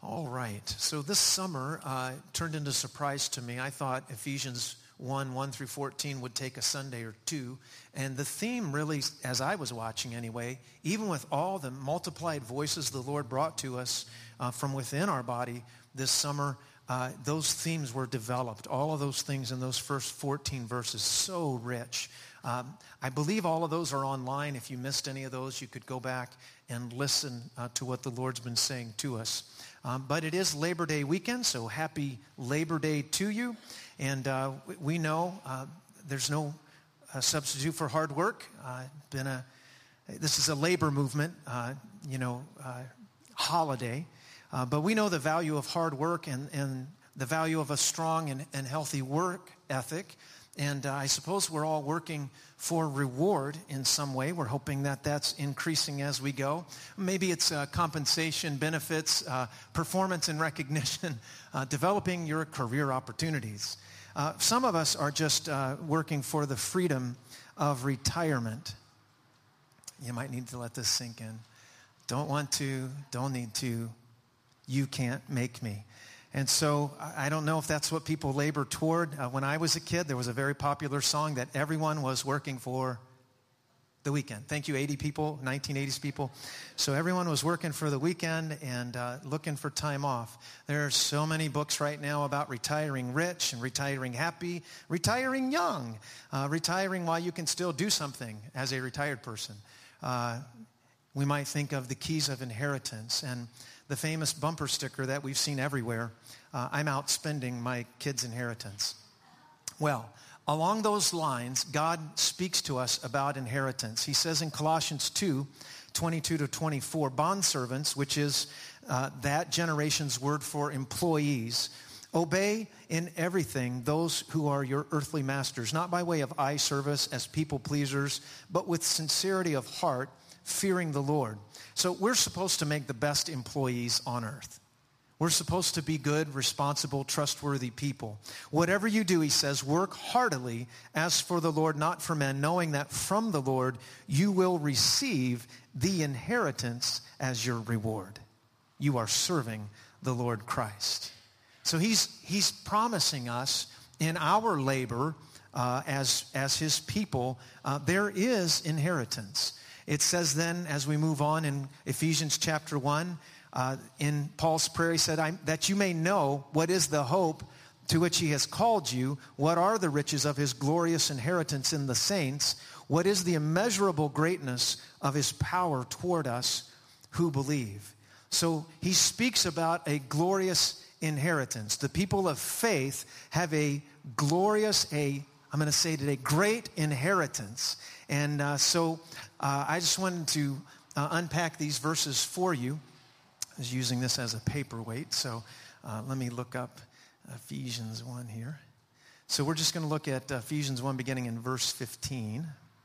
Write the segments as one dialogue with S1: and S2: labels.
S1: All right. So this summer turned into a surprise to me. I thought Ephesians 1 through 14 would take a Sunday or two. And the theme really, as I was watching anyway, even with all the multiplied voices the Lord brought to us from within our body this summer, those themes were developed. All of those things in those first 14 verses, so rich. I believe all of those are online. If you missed any of those, you could go back and listen to what the Lord's been saying to us. But it is Labor Day weekend, so happy Labor Day to you. And we know there's no substitute for hard work. This is a labor movement, holiday. But we know the value of hard work and the value of a strong and healthy work ethic. And I suppose we're all working for reward in some way. We're hoping that that's increasing as we go. Maybe it's compensation, benefits, performance and recognition, developing your career opportunities. Some of us are just working for the freedom of retirement. You might need to let this sink in. Don't want to, don't need to. You can't make me. And so I don't know if that's what people labor toward. When I was a kid, there was a very popular song that everyone was working for the weekend. Thank you, 80 people, 1980s people. So everyone was working for the weekend and looking for time off. There are so many books right now about retiring rich and retiring happy, retiring young, retiring while you can still do something as a retired person. We might think of the keys of inheritance and the famous bumper sticker that we've seen everywhere, I'm out spending my kids' inheritance. Well, along those lines, God speaks to us about inheritance. He says in Colossians 2:22-24, bondservants, which is that generation's word for employees, obey in everything those who are your earthly masters, not by way of eye service as people pleasers, but with sincerity of heart, fearing the Lord. So we're supposed to make the best employees on earth. We're supposed to be good, responsible, trustworthy people. Whatever you do, he says, work heartily as for the Lord, not for men, knowing that from the Lord you will receive the inheritance as your reward. You are serving the Lord Christ. So he's promising us in our labor as his people, there is inheritance. It says then, as we move on in Ephesians chapter 1, in Paul's prayer, he said, that you may know what is the hope to which he has called you, what are the riches of his glorious inheritance in the saints, what is the immeasurable greatness of his power toward us who believe. So he speaks about a glorious inheritance. The people of faith have a glorious, I'm going to say today, great inheritance. And so I just wanted to unpack these verses for you. I was using this as a paperweight, so let me look up Ephesians 1 here. So we're just going to look at Ephesians 1 beginning in verse 15.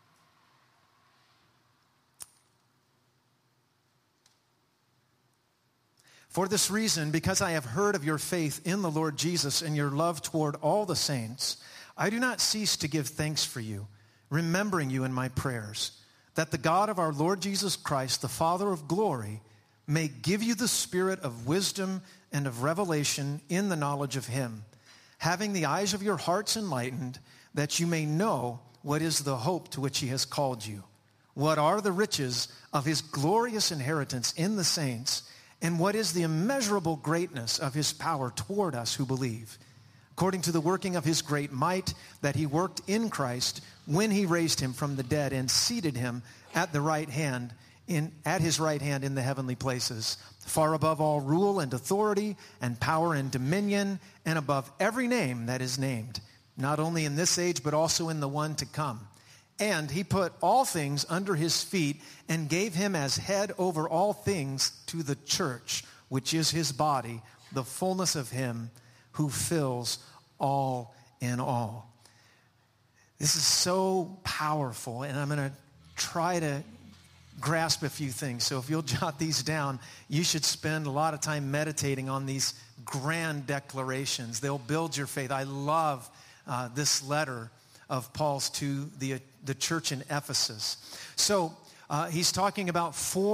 S1: For this reason, because I have heard of your faith in the Lord Jesus and your love toward all the saints, I do not cease to give thanks for you, remembering you in my prayers, that the God of our Lord Jesus Christ, the Father of glory, may give you the spirit of wisdom and of revelation in the knowledge of him, having the eyes of your hearts enlightened, that you may know what is the hope to which he has called you, what are the riches of his glorious inheritance in the saints, and what is the immeasurable greatness of his power toward us who believe, according to the working of his great might that he worked in Christ when he raised him from the dead and seated him at his right hand in the heavenly places, far above all rule and authority and power and dominion, and above every name that is named, not only in this age but also in the one to come. And he put all things under his feet and gave him as head over all things to the church, which is his body, the fullness of him who fills all in all. This is so powerful, and I'm going to try to grasp a few things. So if you'll jot these down, you should spend a lot of time meditating on these grand declarations. They'll build your faith. I love this letter of Paul's to the church in Ephesus. So he's talking about four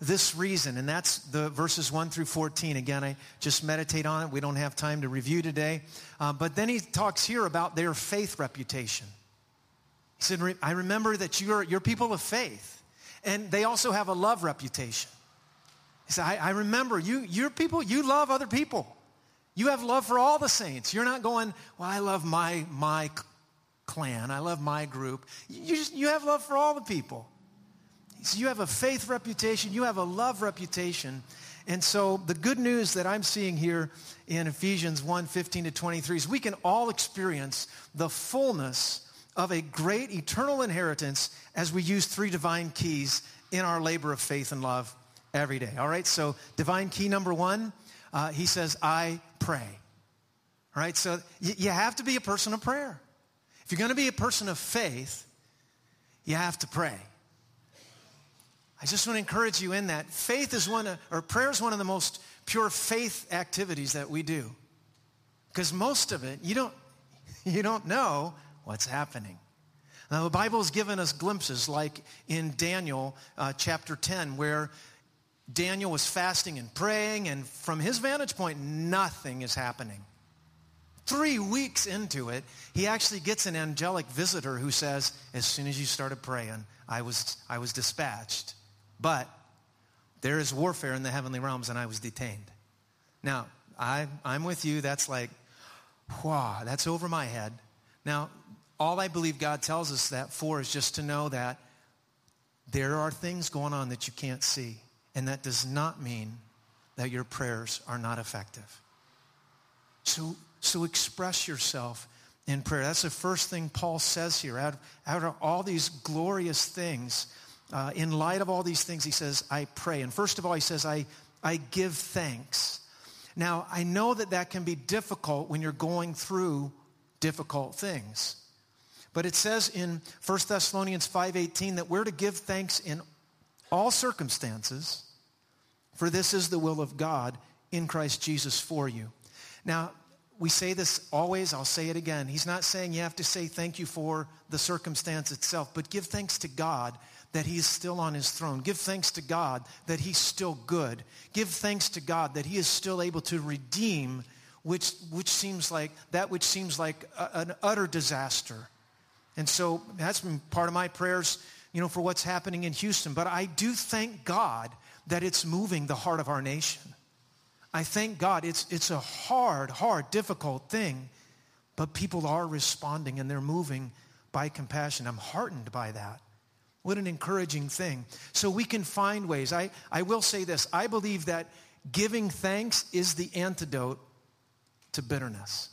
S1: this reason, and that's the verses 1 through 14. Again, I just meditate on it. We don't have time to review today. But then he talks here about their faith reputation. He said, I remember that you're people of faith, and they also have a love reputation. He said, I remember you're people, you love other people. You have love for all the saints. You're not going, well, I love my clan. I love my group. You have love for all the people. So you have a faith reputation. You have a love reputation. And so the good news that I'm seeing here in Ephesians 1:15-23 is we can all experience the fullness of a great eternal inheritance as we use 3 divine keys in our labor of faith and love every day. All right, so divine key number 1, he says, I pray. All right, so you have to be a person of prayer. If you're going to be a person of faith, you have to pray. I just want to encourage you in that. Prayer is one of the most pure faith activities that we do. Because most of it, you don't know what's happening. Now, the Bible has given us glimpses, like in Daniel chapter 10, where Daniel was fasting and praying, and from his vantage point, nothing is happening. 3 weeks into it, he actually gets an angelic visitor who says, as soon as you started praying, I was dispatched. But there is warfare in the heavenly realms, and I was detained. Now, I'm with you. That's like, wow, that's over my head. Now, all I believe God tells us that for is just to know that there are things going on that you can't see. And that does not mean that your prayers are not effective. So express yourself in prayer. That's the first thing Paul says here. Out of all these glorious things, in light of all these things, he says, I pray. And first of all, he says, I give thanks. Now, I know that can be difficult when you're going through difficult things. But it says in 1 Thessalonians 5:18 that we're to give thanks in all circumstances, for this is the will of God in Christ Jesus for you. Now, we say this always, I'll say it again. He's not saying you have to say thank you for the circumstance itself, but give thanks to God that he is still on his throne. Give thanks to God that he's still good. Give thanks to God that he is still able to redeem which seems like an utter disaster. And so that's been part of my prayers, for what's happening in Houston. But I do thank God that it's moving the heart of our nation. I thank God it's a hard, difficult thing, but people are responding and they're moving by compassion. I'm heartened by that. What an encouraging thing. So we can find ways. I will say this. I believe that giving thanks is the antidote to bitterness.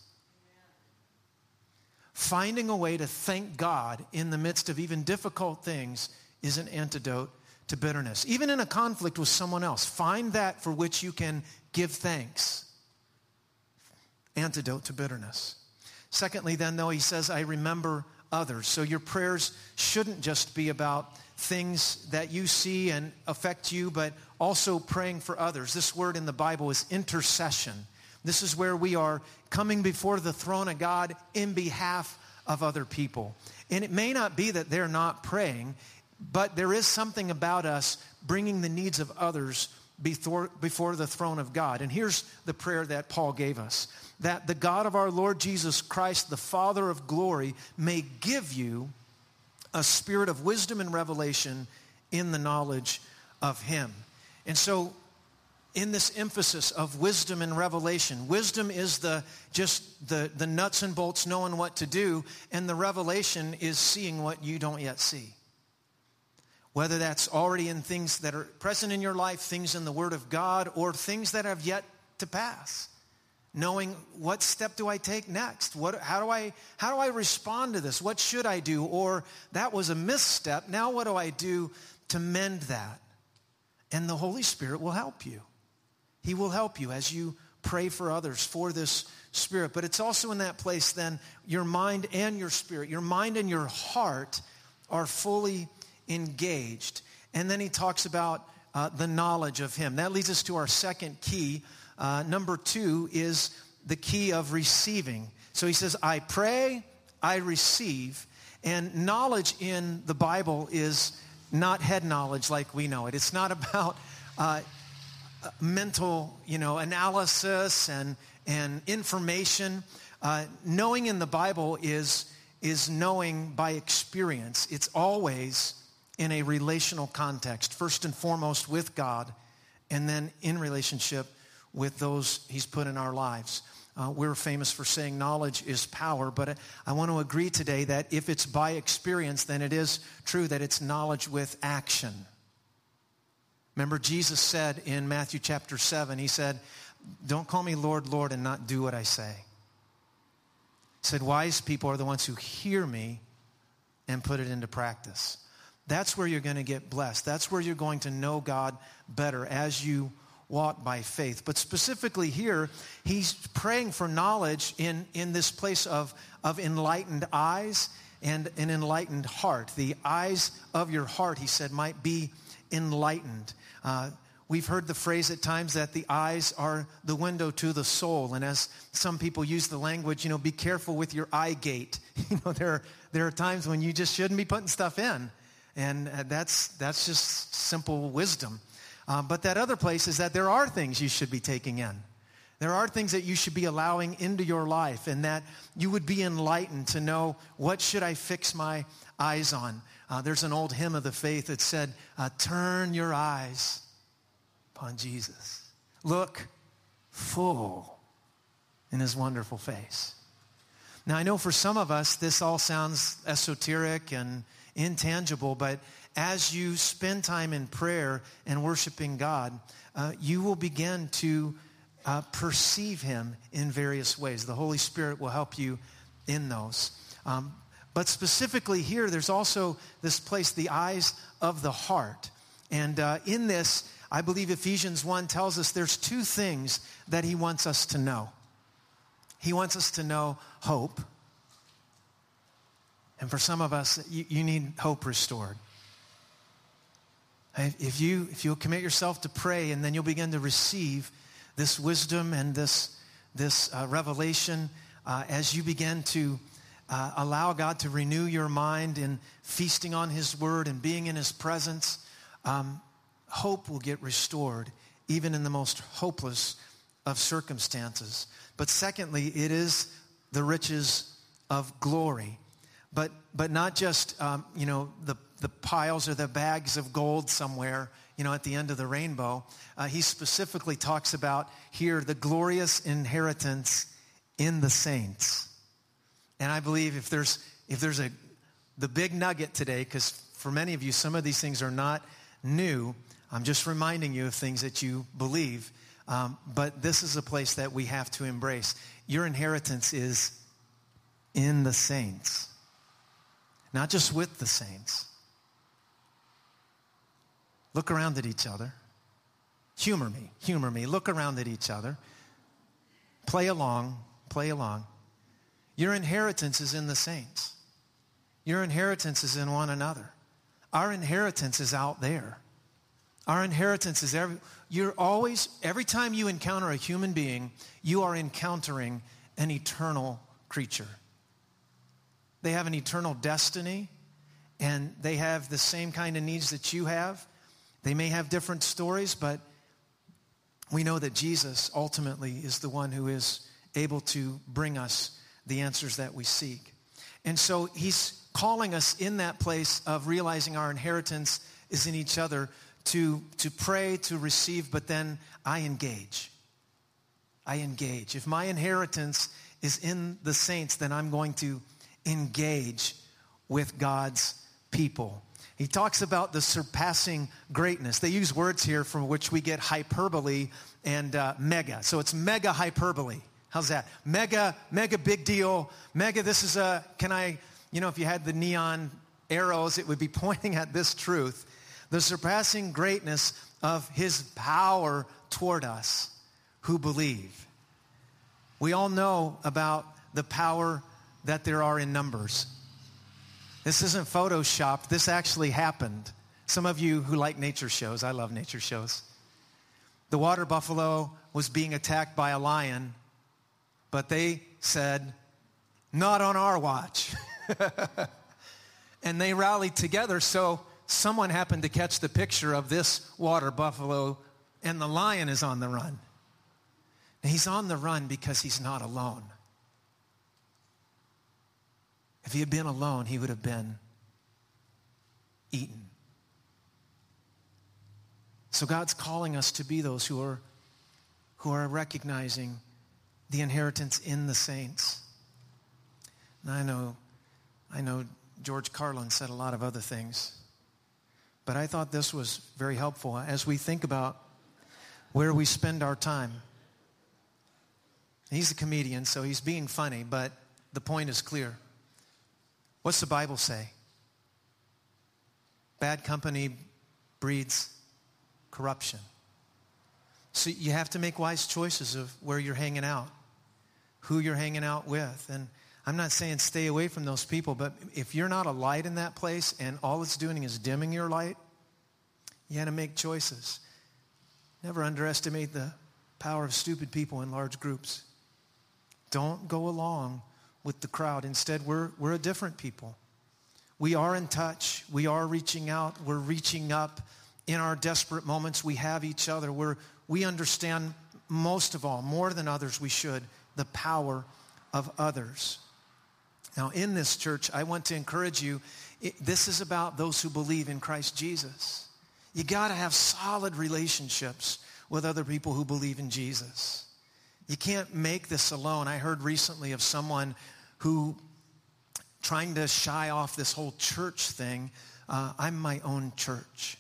S1: Finding a way to thank God in the midst of even difficult things is an antidote to bitterness. Even in a conflict with someone else, find that for which you can give thanks. Antidote to bitterness. Secondly, then, though, he says, I remember others. So your prayers shouldn't just be about things that you see and affect you, but also praying for others. This word in the Bible is intercession. This is where we are coming before the throne of God in behalf of other people. And it may not be that they're not praying, but there is something about us bringing the needs of others before the throne of God. And here's the prayer that Paul gave us. That the God of our Lord Jesus Christ, the Father of glory, may give you a spirit of wisdom and revelation in the knowledge of him. And so in this emphasis of wisdom and revelation, wisdom is the nuts and bolts, knowing what to do, and the revelation is seeing what you don't yet see. Whether that's already in things that are present in your life, things in the Word of God, or things that have yet to pass. Knowing what step do I take next? How do I respond to this? What should I do? Or that was a misstep. Now what do I do to mend that? And the Holy Spirit will help you. He will help you as you pray for others for this Spirit. But it's also in that place then your mind and your spirit, your mind and your heart are fully engaged. And then he talks about the knowledge of him. That leads us to our second key. Number 2 is the key of receiving. So he says, I pray, I receive. And knowledge in the Bible is not head knowledge like we know it. It's not about mental, analysis and information. Knowing in the Bible is knowing by experience. It's always in a relational context, first and foremost with God, and then in relationship with those he's put in our lives. We're famous for saying knowledge is power, but I want to agree today that if it's by experience, then it is true that it's knowledge with action. Remember, Jesus said in Matthew chapter 7, he said, "Don't call me Lord, Lord, and not do what I say." He said, "Wise people are the ones who hear me and put it into practice." That's where you're going to get blessed. That's where you're going to know God better as you walk by faith. But specifically here, he's praying for knowledge in this place of enlightened eyes and an enlightened heart. The eyes of your heart, he said, might be enlightened. We've heard the phrase at times that the eyes are the window to the soul. And as some people use the language, be careful with your eye gate. There are times when you just shouldn't be putting stuff in. And that's just simple wisdom. But that other place is that there are things you should be taking in. There are things that you should be allowing into your life, and that you would be enlightened to know, what should I fix my eyes on? There's an old hymn of the faith that said, turn your eyes upon Jesus. Look full in his wonderful face. Now, I know for some of us, this all sounds esoteric and intangible, but as you spend time in prayer and worshiping God, you will begin to perceive him in various ways. The Holy Spirit will help you in those. But specifically here, there's also this place, the eyes of the heart. And in this, I believe Ephesians 1 tells us there's two things that he wants us to know. He wants us to know hope. And for some of us, you need hope restored. If you'll commit yourself to pray, and then you'll begin to receive this wisdom and this revelation as you begin to allow God to renew your mind in feasting on his word and being in his presence, hope will get restored even in the most hopeless of circumstances. But secondly, it is the riches of glory. But not just, the piles or the bags of gold somewhere, at the end of the rainbow. He specifically talks about here the glorious inheritance in the saints. And I believe if there's the big nugget today, because for many of you, some of these things are not new. I'm just reminding you of things that you believe. But this is a place that we have to embrace. Your inheritance is in the saints. Not just with the saints. Look around at each other. Humor me. Look around at each other. Play along. Your inheritance is in the saints. Your inheritance is in one another. Our inheritance is out there. Our inheritance is every time you encounter a human being, you are encountering an eternal creature. They have an eternal destiny, and they have the same kind of needs that you have. They may have different stories, but we know that Jesus ultimately is the one who is able to bring us the answers that we seek. And so he's calling us in that place of realizing our inheritance is in each other to pray, to receive, but then I engage. If my inheritance is in the saints, then I'm going to engage with God's people. He talks about the surpassing greatness. They use words here from which we get hyperbole and mega. So it's mega hyperbole. How's that? Mega big deal. Mega, this is if you had the neon arrows, it would be pointing at this truth. The surpassing greatness of his power toward us who believe. We all know about the power that there are in numbers. This isn't photoshopped. This actually happened. Some of you who like nature shows, I love nature shows. The water buffalo was being attacked by a lion, but they said, not on our watch. And they rallied together, so someone happened to catch the picture of this water buffalo and the lion is on the run. And he's on the run because he's not alone. If he had been alone, he would have been eaten. So God's calling us to be those who are recognizing the inheritance in the saints. And I know George Carlin said a lot of other things, but I thought this was very helpful as we think about where we spend our time. He's a comedian, so he's being funny, but the point is clear. What's the Bible say? Bad company breeds corruption. So you have to make wise choices of where you're hanging out, who you're hanging out with. And I'm not saying stay away from those people, but if you're not a light in that place and all it's doing is dimming your light, you got to make choices. Never underestimate the power of stupid people in large groups. Don't go along with the crowd. Instead, we're a different people. We are in touch. We are reaching out. We're reaching up. In our desperate moments, we have each other. We understand most of all, more than others we should, the power of others. Now, in this church, I want to encourage you, this is about those who believe in Christ Jesus. You got to have solid relationships with other people who believe in Jesus. You can't make this alone. I heard recently of someone who, trying to shy off this whole church thing, I'm my own church.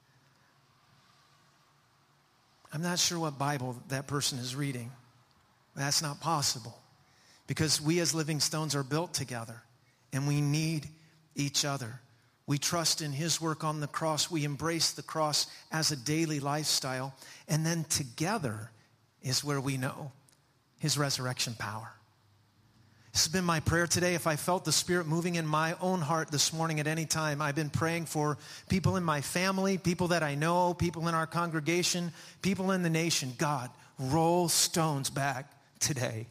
S1: I'm not sure what Bible that person is reading. That's not possible. Because we as living stones are built together. And we need each other. We trust in his work on the cross. We embrace the cross as a daily lifestyle. And then together is where we know his resurrection power. This has been my prayer today. If I felt the Spirit moving in my own heart this morning at any time, I've been praying for people in my family, people that I know, people in our congregation, people in the nation. God, roll stones back today.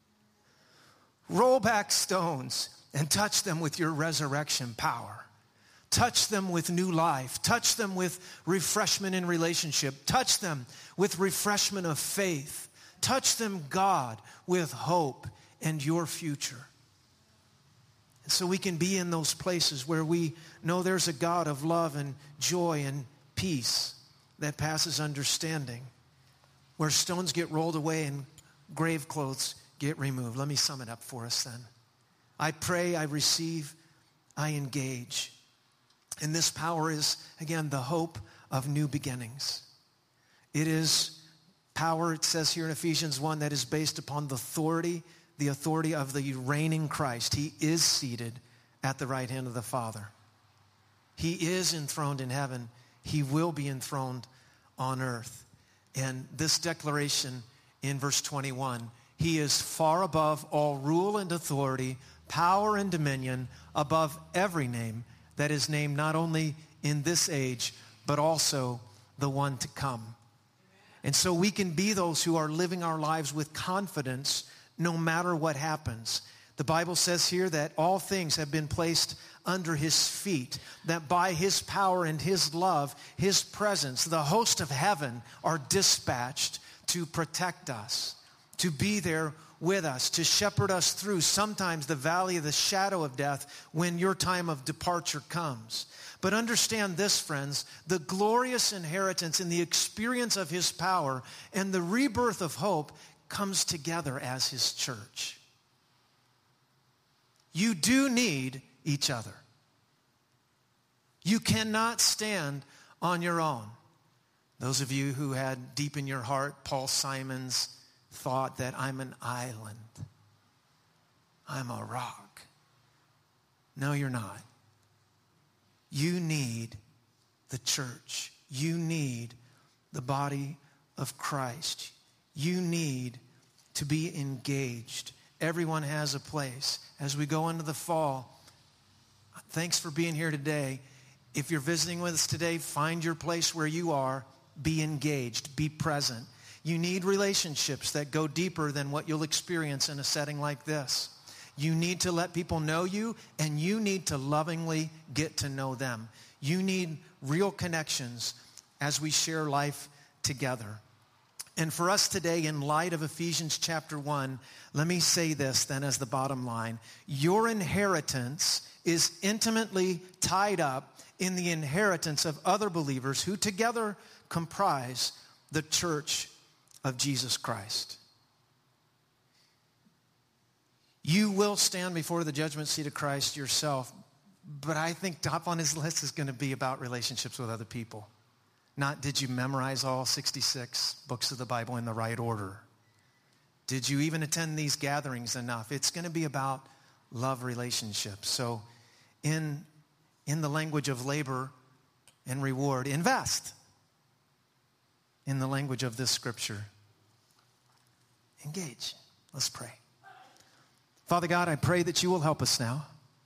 S1: Roll back stones and touch them with your resurrection power. Touch them with new life. Touch them with refreshment in relationship. Touch them with refreshment of faith. Touch them, God, with hope and your future. And so we can be in those places where we know there's a God of love and joy and peace that passes understanding, where stones get rolled away and grave clothes get removed. Let me sum it up for us then. I pray, I receive, I engage. And this power is, again, the hope of new beginnings. It is power, it says here in Ephesians 1, that is based upon the authority of the reigning Christ. He is seated at the right hand of the Father. He is enthroned in heaven. He will be enthroned on earth. And this declaration in verse 21, he is far above all rule and authority, power and dominion, above every name that is named not only in this age, but also the one to come. And so we can be those who are living our lives with confidence no matter what happens. The Bible says here that all things have been placed under his feet, that by his power and his love, his presence, the host of heaven are dispatched to protect us, to be there with us, to shepherd us through sometimes the valley of the shadow of death when your time of departure comes. But understand this, friends, the glorious inheritance in the experience of his power and the rebirth of hope comes together as his church. You do need each other. You cannot stand on your own. Those of you who had deep in your heart Paul Simon's thought that I'm an island, I'm a rock. No, you're not. You need the church. You need the body of Christ. You need to be engaged. Everyone has a place. As we go into the fall, thanks for being here today. If you're visiting with us today, find your place where you are. Be engaged. Be present. You need relationships that go deeper than what you'll experience in a setting like this. You need to let people know you, and you need to lovingly get to know them. You need real connections as we share life together. And for us today, in light of Ephesians chapter 1, let me say this then as the bottom line. Your inheritance is intimately tied up in the inheritance of other believers who together comprise the church of Jesus Christ. You will stand before the judgment seat of Christ yourself, but I think top on his list is going to be about relationships with other people. Not did you memorize all 66 books of the Bible in the right order? Did you even attend these gatherings enough? It's going to be about love relationships. So in the language of labor and reward, invest. In the language of this scripture, engage. Let's pray. Father God, I pray that you will help us now.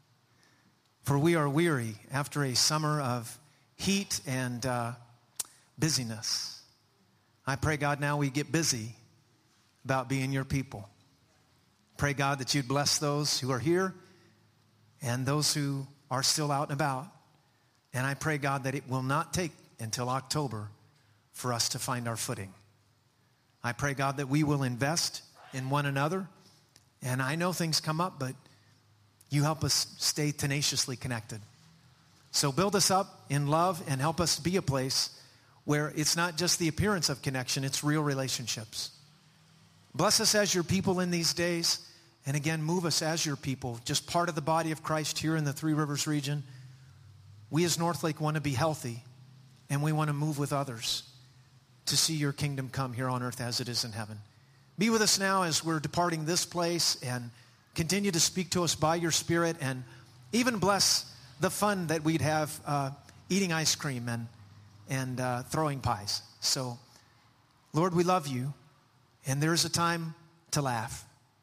S1: For we are weary after a summer of heat and busyness. I pray, God, now we get busy about being your people. Pray, God, that you'd bless those who are here and those who are still out and about. And I pray, God, that it will not take until October for us to find our footing. I pray, God, that we will invest in one another. And I know things come up, but you help us stay tenaciously connected. So build us up in love and help us be a place where it's not just the appearance of connection, it's real relationships. Bless us as your people in these days. And again, move us as your people, just part of the body of Christ here in the Three Rivers region. We as Northlake want to be healthy, and we want to move with others to see your kingdom come here on earth as it is in heaven. Be with us now as we're departing this place, and continue to speak to us by your Spirit, and even bless the fun that we'd have eating ice cream and throwing pies. So, Lord, we love you, and there's a time to laugh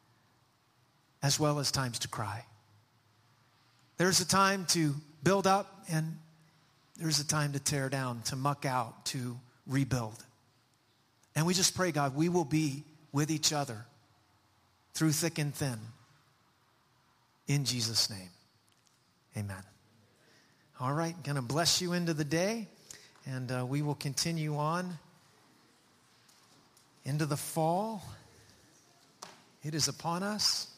S1: as well as times to cry. There's a time to build up, and there's a time to tear down, to muck out, to rebuild. And we just pray, God, we will be with each other through thick and thin. In Jesus' name, amen. All right, going to bless you into the day, and we will continue on into the fall. It is upon us.